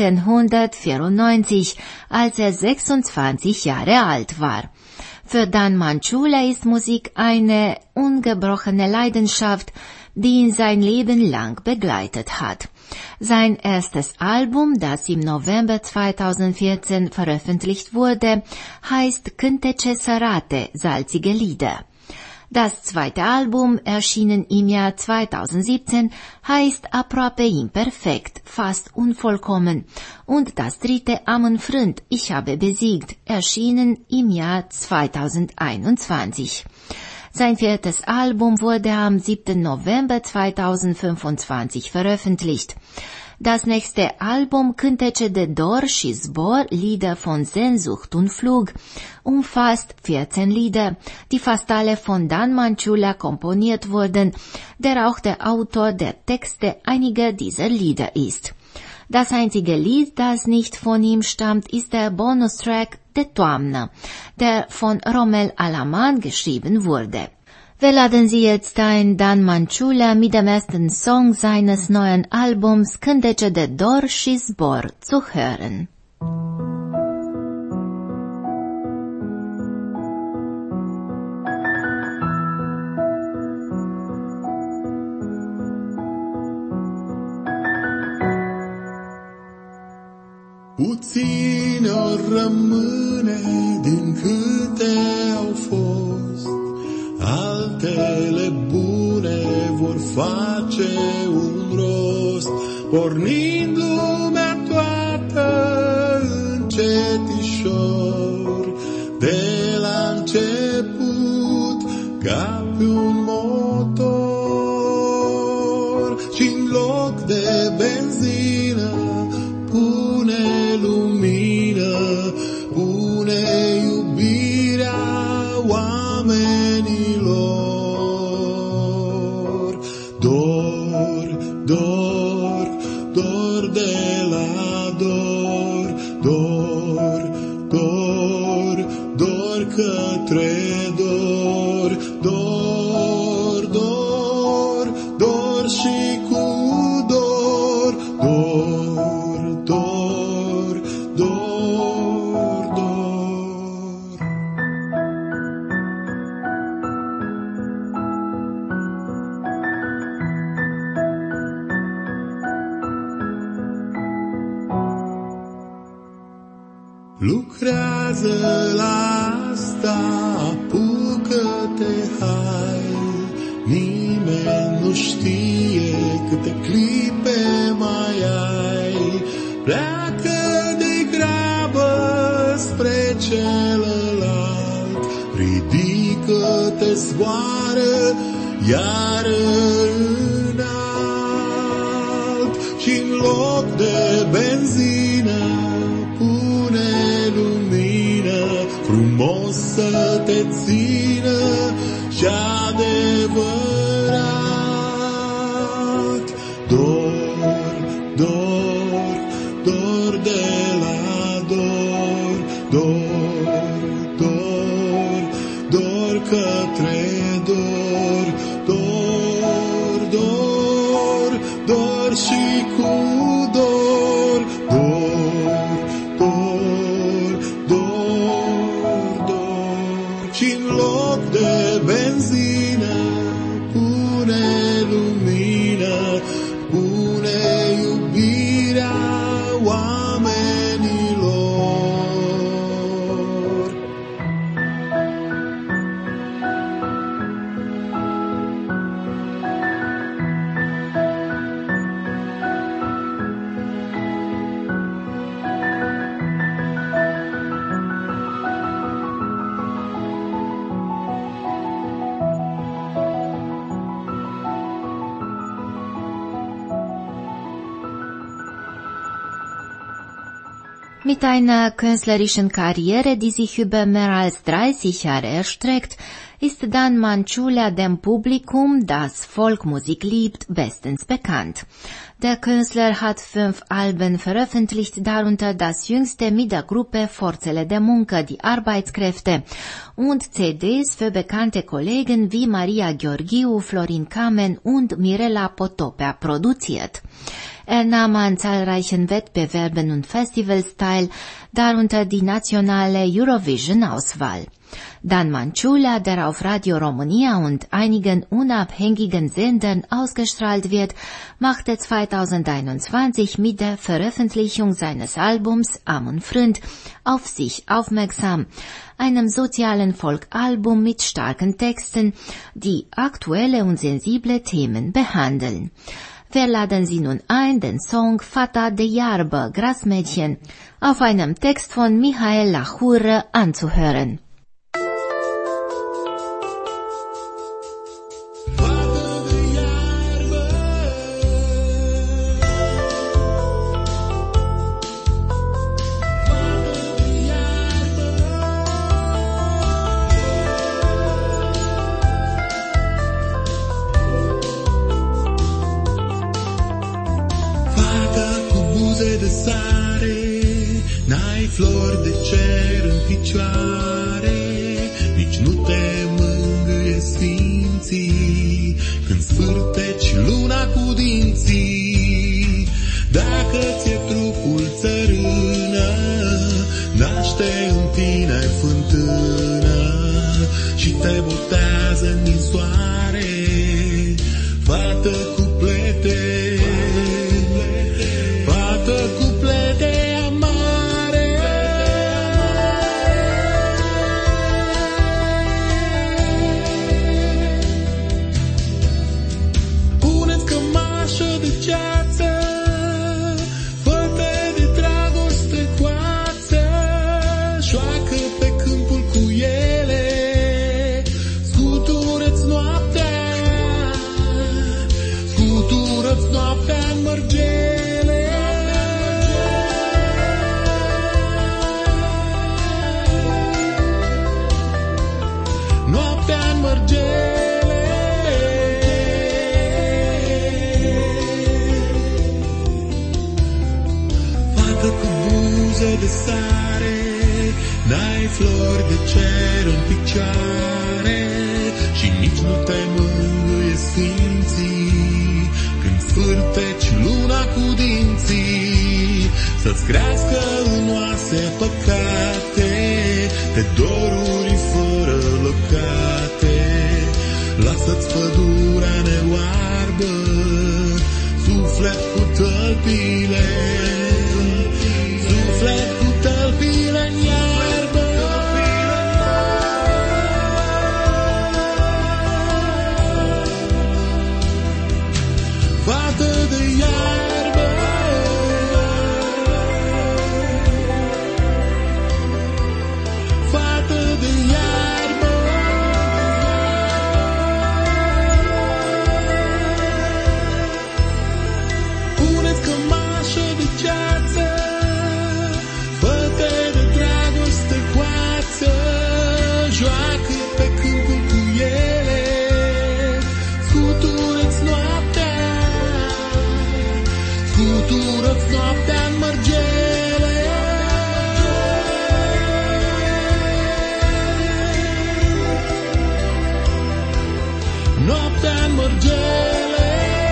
neunzehnhundertvierundneunzig, als er sechsundzwanzig Jahre alt war. Für Dan Manciulla ist Musik eine ungebrochene Leidenschaft, die ihn sein Leben lang begleitet hat. Sein erstes Album, das im November zweitausendvierzehn veröffentlicht wurde, heißt Cântece Sărate, salzige Lieder. Das zweite Album, erschienen im Jahr zweitausendsiebzehn, heißt Aproape imperfekt, fast unvollkommen. Und das dritte, Am înfrânt, Ich habe besiegt, erschienen im Jahr zweitausendeinundzwanzig. Sein viertes Album wurde am siebten November zweitausendfünfundzwanzig veröffentlicht. Das nächste Album, Cântece de Dor și Zbor, Lieder von Sehnsucht und Flug, umfasst vierzehn Lieder, die fast alle von Dan Manciulla komponiert wurden, der auch der Autor der Texte einiger dieser Lieder ist. Das einzige Lied, das nicht von ihm stammt, ist der Bonustrack De Toamnă, der von Rommel Alaman geschrieben wurde. Wir laden Sie jetzt ein, Dan Manciulla mit dem ersten Song seines neuen Albums Cântece de Dor și Zbor zu hören.
Puține ori rămâne din câte au fost, altele bune vor face un rost, pornind lumea toată încetișor, de la început ca pe către dor, dor, dor, dor și cu dor, dor, dor, dor, dor. Lucrează la asta, apucă-te, hai, nimeni nu știe câte clipe mai ai. Pleacă de grabă spre celălalt, ridică-te, zboară iară înalt și-n loc de benzină pune lumină, frumos să te țină și adevărat. Dor, dor, dor de la dor, dor, dor, dor către dor, dor, dor, dor și cu dor, dor, dor, dor, dor. Și-n loc de benzină pune lumină, pune iubirea oamenilor.
Mit einer künstlerischen Karriere, die sich über mehr als dreißig Jahre erstreckt, ist Dan Manchula dem Publikum, das Folkmusik liebt, bestens bekannt. Der Künstler hat fünf Alben veröffentlicht, darunter das jüngste mit der Gruppe Forțele de Muncă, die Arbeitskräfte, und C Ds für bekannte Kollegen wie Maria Gheorghiu, Florin Kamen und Mirela Potopea produziert. Er nahm an zahlreichen Wettbewerben und Festivals teil, darunter die nationale Eurovision-Auswahl. Dan Manchula, der auf Radio România und einigen unabhängigen Sendern ausgestrahlt wird, machte zweitausendeinundzwanzig mit der Veröffentlichung seines Albums Am und Fründ auf sich aufmerksam, einem sozialen Folkalbum mit starken Texten, die aktuelle und sensible Themen behandeln. Wir laden Sie nun ein, den Song Fata de Iarbă, Grasmädchen, auf einem Text von Mihail Lahură anzuhören.
Flori de cer în picioare, nici nu te mângâie sfinții când sfârteci luna cu dinții. Dacă ți-e trupul țărână, naște în tine fântână și te botează în ninsoare, fată cu plete, fată cu plete.
Cu
n-ai flori de cer în picioare și nici nu te mângâie sfinții când sfârteci luna cu dinții. Să-ți crească în oase păcate, de doruri fără lăcate. Lasă-ți pădurea neoarbă, suflet cu tălpile, suflet cu tălpile în iarbă. Fată de iarbă, fată de iarbă, puneți cămașă de ceață, făte de dragoste coață, joacă pe câmpul cu ele, scutură-ți noaptea, scutură-ți noaptea în mărgele. Noaptea în mărgele.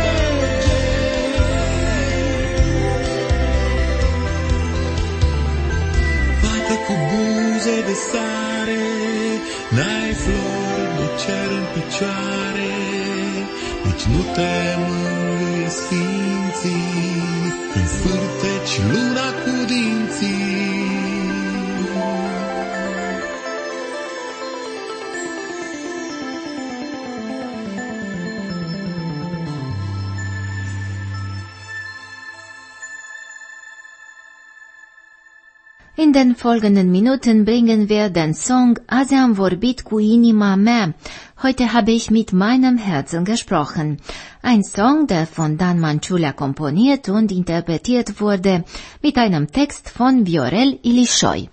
Fată cu buze de sare, n-ai flori de cer în picioare, nici nu te mângâie sfinții când sfârteci luna cu dinții.
In den folgenden Minuten bringen wir den Song Azi am vorbit cu inima mea. Heute habe ich mit meinem Herzen gesprochen. Ein Song, der von Dan Manciulea komponiert und interpretiert wurde mit einem Text von Viorel Ilișoi.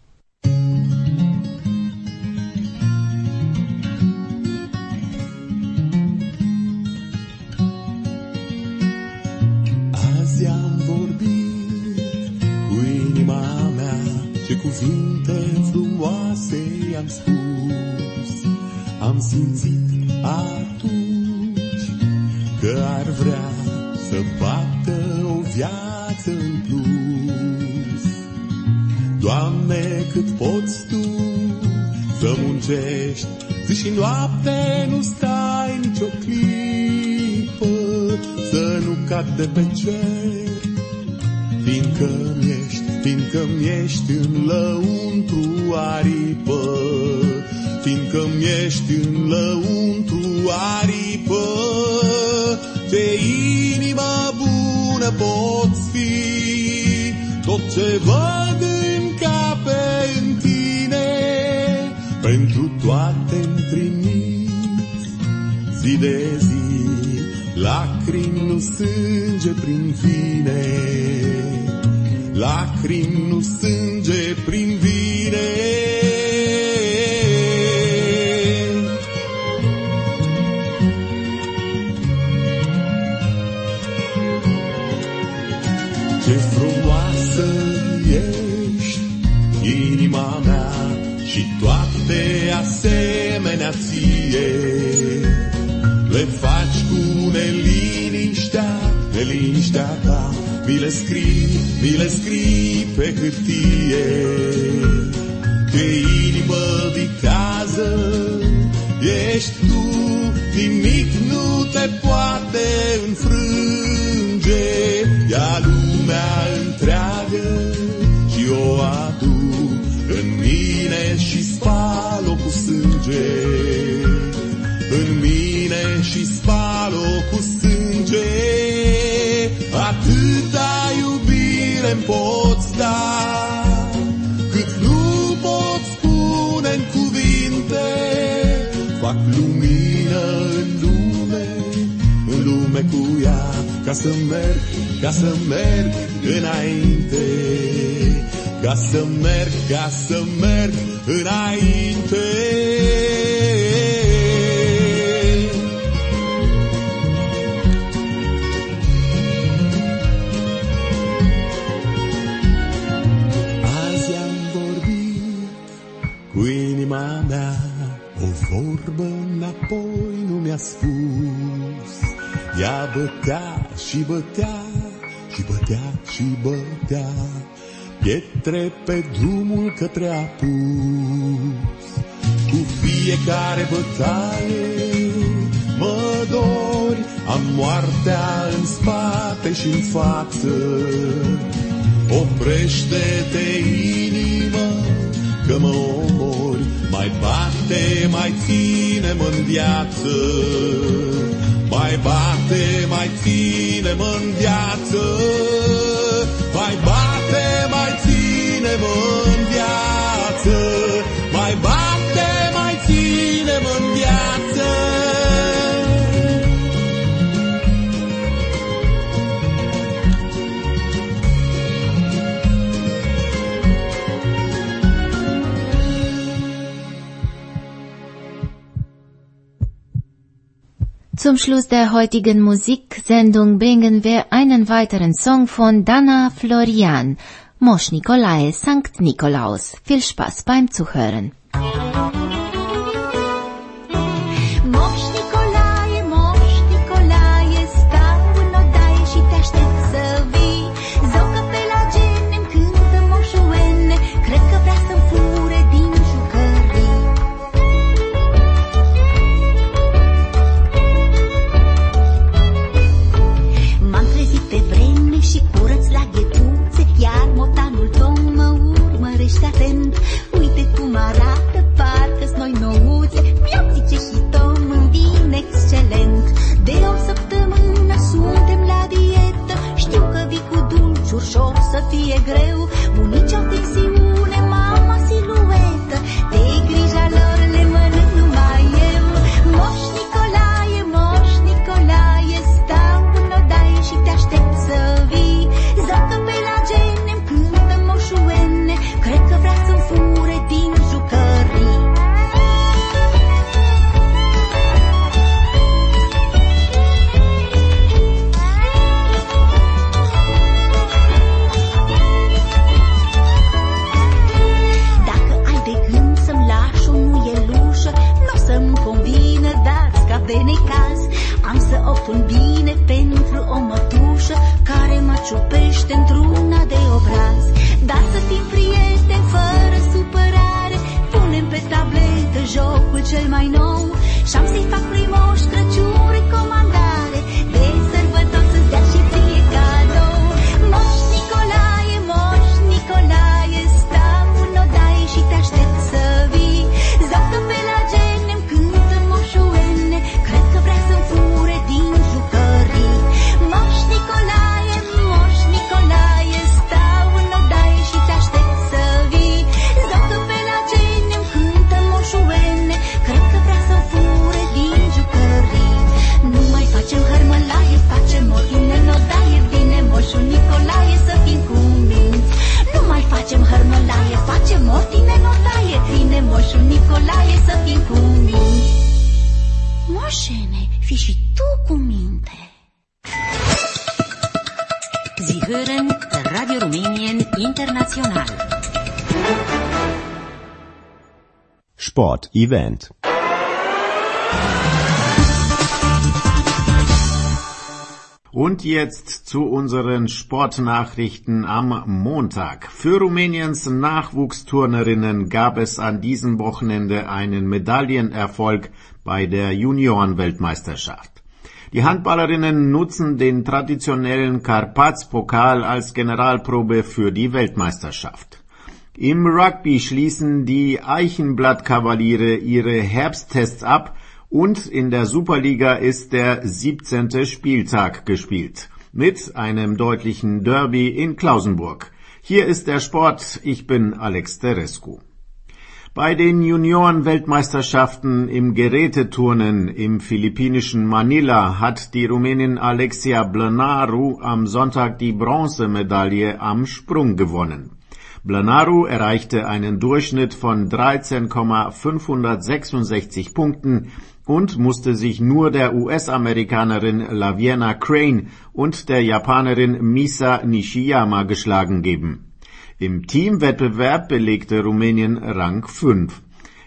Azi am vorbit cu inima mea, ce cuvinte frumoase am spus. Am simțit atunci că ar vrea să bată o viață în plus. Doamne, cât poți Tu să muncești zi și noapte, nu stai nicio clipă, să nu cad de pe cer, fiindcă-mi ești, fiindcă-mi ești în lăuntru aripă, fiindcă-mi ești în lăuntru aripă. Ce inimă bună poți fi, tot ce văd în cape în Tine, pentru toate-mi trimiți zi de zi, lacrimi nu sânge prin vine, lacrimi nu sânge prin vine. Ce frumoasă ești, inima mea, și toate asemenea ție. Le faci cu neliniștea, neliniștea ta, mi le scrii, mi le scrii pe hârtie. Ce inimă vicază ești Tu, nimic nu te poate înfrânge. Ia lumea întreagă și o aduc în mine și spal-o cu sânge. În mine și spal-o cu sânge. Atâta iubire-mi poți da, cât nu pot spune în cuvinte. Fac lumină în lume, în lume cu ea, ca să merg, ca să merg înainte, ca să merg, ca să merg înainte. Azi am vorbit cu inima mea, o vorbă înapoi nu mi-a spus. Ea bătea și bătea, și bătea și bătea pietre pe drumul către apus. Cu fiecare bătaie mă dori, am moartea în spate și în față. Oprește-te, inimă, că mă omori, mai bate, mai ține-mă în viață. Mai bate, mai ține-mă în viață. Mai bate, mai ține-mă în viață. Mai bate, mai ține-mă în viață.
Zum Schluss der heutigen Musiksendung bringen wir einen weiteren Song von Dana Florian, Moș Nicolae, Sankt Nikolaus. Viel Spaß beim Zuhören.
Moș Nicolae, Moș Nicolae, stau în odaie și te aștept să vii. Zocă pe la gene, îmi cântă moșuene, cred că vrea să-mi fure din jucării. M-am trezit pe vreme și curăț la ghetuțe, iar motanul tău mă urmărește atent. Uite cum arată, parcă-s noi nouțe, mi-am zice și Tom îmi vine excelent. De o săptămână suntem la dietă, știu că vii cu dulciuri și o să fie greu. Bunicii au tensiune, mama siluetă, de grija lor le mănânc numai eu. Moș Nicolae, Moș Nicolae, stau în odaie și te aștept să vii. Zacă pe la gene, îmi cântă moșuene, cred că vrea să-mi fure din jucării. Dacă ai de gând să-mi lași o muielușă, n-o să-mi convină, dar scap de necaz. Am să o pun bine pentru o mătușă care mă ciupește într-una de obraz. Dar să fim prieteni fără supărare, punem pe tabletă jocul cel mai nou și-am să-i fac lui Moș Crăciun recomandare, de sărbători să-ți dea și ție cadou. Moș Nicolae, Moș Nicolae, stau în odaie și te aștept să vii. Zocă pe la gene, îmi cântă moșuene, cred că vrea să-mi fure din jucării. Moș Nicolae, Moș Nicolae, stau în odaie și te aștept să vii. Zocă pe la gene, îmi cântă moșuene, cred că vrea să-mi fure din jucării. Nu mai facem hărmălaie, facem ordine în odaie, vine Moșul Nicolae să fim cuminți. Nu mai facem hărmălaie, facem ordine în odaie, vine Moșul Nicolae să fim cuminți. Moșene, fii și tu cu minte.
Sie hören Radio Rumänien International.
Sport Event. Und jetzt zu unseren Sportnachrichten am Montag. Für Rumäniens Nachwuchsturnerinnen gab es an diesem Wochenende einen Medaillenerfolg bei der Juniorenweltmeisterschaft. Die Handballerinnen nutzen den traditionellen Karpaz-Pokal als Generalprobe für die Weltmeisterschaft. Im Rugby schließen die Eichenblatt-Kavaliere ihre Herbsttests ab und in der Superliga ist der siebzehnte Spieltag gespielt, mit einem deutlichen Derby in Klausenburg. Hier ist der Sport, ich bin Alex Terescu. Bei den Junioren-Weltmeisterschaften im Geräteturnen im philippinischen Manila hat die Rumänin Alexia Blănaru am Sonntag die Bronzemedaille am Sprung gewonnen. Blănaru erreichte einen Durchschnitt von dreizehn Komma fünfhundertsechsundsechzig Punkten und musste sich nur der U S-Amerikanerin Laviana Crane und der Japanerin Misa Nishiyama geschlagen geben. Im Teamwettbewerb belegte Rumänien Rang fünf.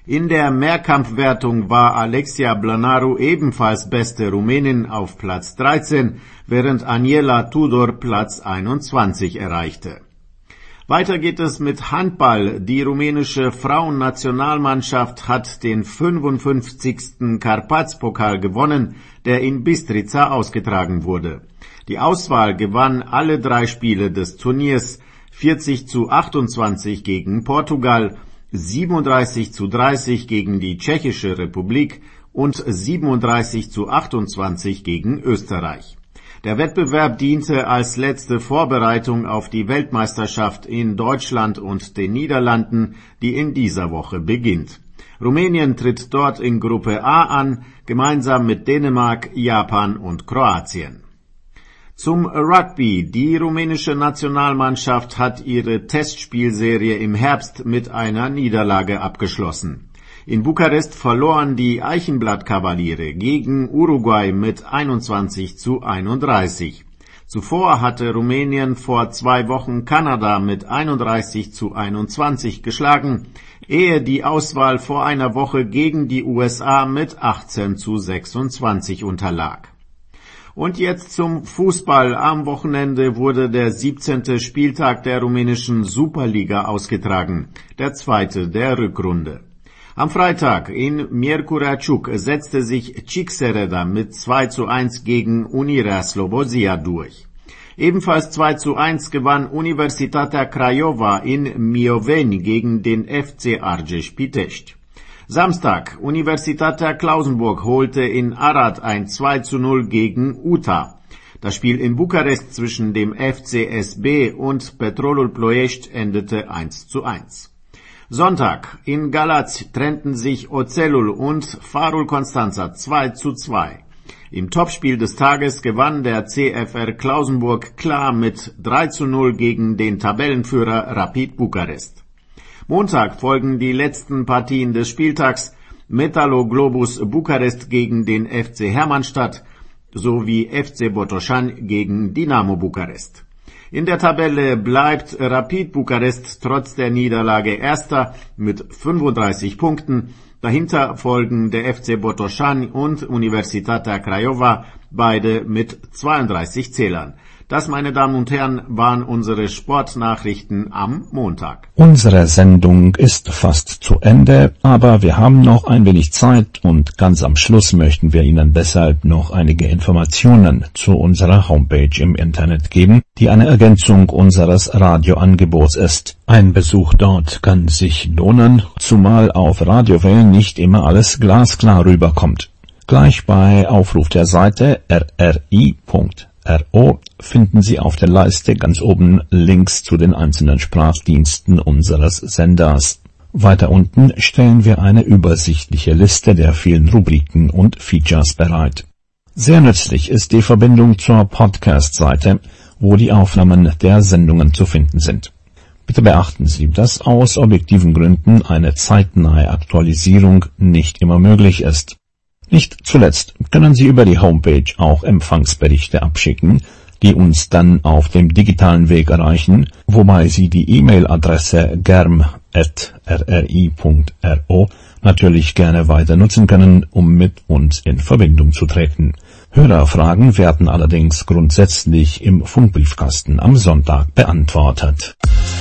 In der Mehrkampfwertung war Alexia Blănaru ebenfalls beste Rumänin auf Platz dreizehn, während Aniela Tudor Platz einundzwanzig erreichte. Weiter geht es mit Handball. Die rumänische Frauennationalmannschaft hat den fünfundfünfzigsten Karpatspokal gewonnen, der in Bistrița ausgetragen wurde. Die Auswahl gewann alle drei Spiele des Turniers, vierzig zu achtundzwanzig gegen Portugal, siebenunddreißig zu dreißig gegen die Tschechische Republik und siebenunddreißig zu achtundzwanzig gegen Österreich. Der Wettbewerb diente als letzte Vorbereitung auf die Weltmeisterschaft in Deutschland und den Niederlanden, die in dieser Woche beginnt. Rumänien tritt dort in Gruppe A an, gemeinsam mit Dänemark, Japan und Kroatien. Zum Rugby. Die rumänische Nationalmannschaft hat ihre Testspielserie im Herbst mit einer Niederlage abgeschlossen. In Bukarest verloren die Eichenblatt-Kavaliere gegen Uruguay mit einundzwanzig zu einunddreißig. Zuvor hatte Rumänien vor zwei Wochen Kanada mit einunddreißig zu einundzwanzig geschlagen, ehe die Auswahl vor einer Woche gegen die U S A mit achtzehn zu sechsundzwanzig unterlag. Und jetzt zum Fußball. Am Wochenende wurde der siebzehnte Spieltag der rumänischen Superliga ausgetragen, der zweite der Rückrunde. Am Freitag in Miercurea Ciuc setzte sich Cicsereda mit zwei zu eins gegen Unirea Slobozia durch. Ebenfalls zwei zu eins gewann Universitatea Craiova in Mioveni gegen den F C Argeș Pitești. Samstag, Universitatea Klausenburg holte in Arad ein zwei zu null gegen U T A. Das Spiel in Bukarest zwischen dem F C S B und Petrolul Ploiești endete eins zu eins. Sonntag, in Galați trennten sich Oțelul und Farul Constanța zwei zu zwei. Im Topspiel des Tages gewann der C F R Klausenburg klar mit drei zu null gegen den Tabellenführer Rapid Bukarest. Montag folgen die letzten Partien des Spieltags: Metalo Globus Bukarest gegen den F C Hermannstadt sowie F C Botoșani gegen Dinamo Bukarest. In der Tabelle bleibt Rapid Bukarest trotz der Niederlage Erster mit fünfunddreißig Punkten. Dahinter folgen der F C Botoșani und Universitatea Craiova, beide mit zweiunddreißig Zählern. Das, meine Damen und Herren, waren unsere Sportnachrichten am Montag.
Unsere Sendung ist fast zu Ende, aber wir haben noch ein wenig Zeit und ganz am Schluss möchten wir Ihnen deshalb noch einige Informationen zu unserer Homepage im Internet geben, die eine Ergänzung unseres Radioangebots ist. Ein Besuch dort kann sich lohnen, zumal auf Radiowellen nicht immer alles glasklar rüberkommt. Gleich bei Aufruf der Seite r r i punkt ro finden Sie auf der Leiste ganz oben Links zu den einzelnen Sprachdiensten unseres Senders. Weiter unten stellen wir eine übersichtliche Liste der vielen Rubriken und Features bereit. Sehr nützlich ist die Verbindung zur Podcast-Seite, wo die Aufnahmen der Sendungen zu finden sind. Bitte beachten Sie, dass aus objektiven Gründen eine zeitnahe Aktualisierung nicht immer möglich ist. Nicht zuletzt können Sie über die Homepage auch Empfangsberichte abschicken, die uns dann auf dem digitalen Weg erreichen, wobei Sie die E-Mail-Adresse germ at r r i punkt ro natürlich gerne weiter nutzen können, um mit uns in Verbindung zu treten. Hörerfragen werden allerdings grundsätzlich im Funkbriefkasten am Sonntag beantwortet.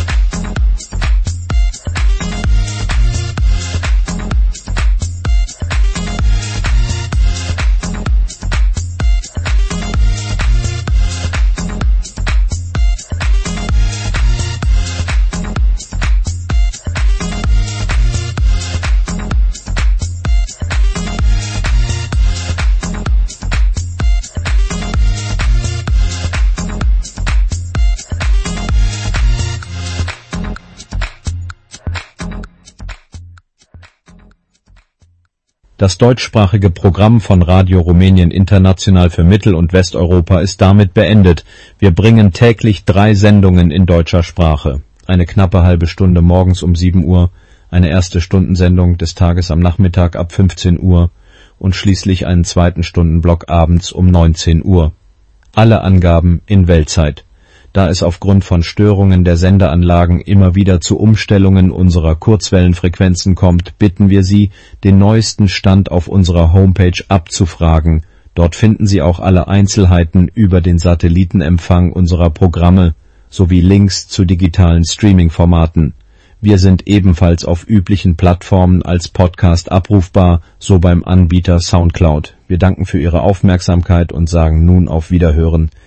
Das deutschsprachige Programm von Radio Rumänien International für Mittel- und Westeuropa ist damit beendet. Wir bringen täglich drei Sendungen in deutscher Sprache. Eine knappe halbe Stunde morgens um sieben Uhr, eine erste Stundensendung des Tages am Nachmittag ab fünfzehn Uhr und schließlich einen zweiten Stundenblock abends um neunzehn Uhr. Alle Angaben in Weltzeit. Da es aufgrund von Störungen der Sendeanlagen immer wieder zu Umstellungen unserer Kurzwellenfrequenzen kommt, bitten wir Sie, den neuesten Stand auf unserer Homepage abzufragen. Dort finden Sie auch alle Einzelheiten über den Satellitenempfang unserer Programme sowie Links zu digitalen Streaming-Formaten. Wir sind ebenfalls auf üblichen Plattformen als Podcast abrufbar, so beim Anbieter Soundcloud. Wir danken für Ihre Aufmerksamkeit und sagen nun auf Wiederhören.